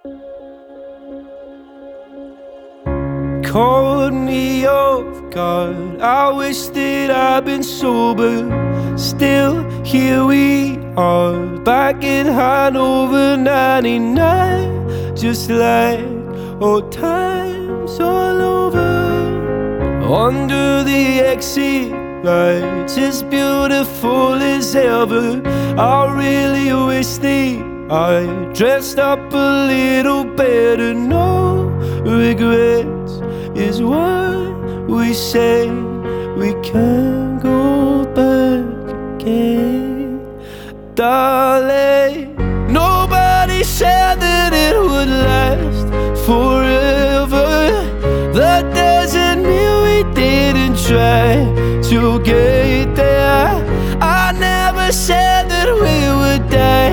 Caught me off guard. I wish that I'd been sober. Still, here we are, back in Hanover 99. Just like old times all over. Under the exit lights, as beautiful as ever. I really wish that I dressed up a little better. No regrets is what we say. We can't go back again, darling. Nobody said that it would last forever. That doesn't mean we didn't try to get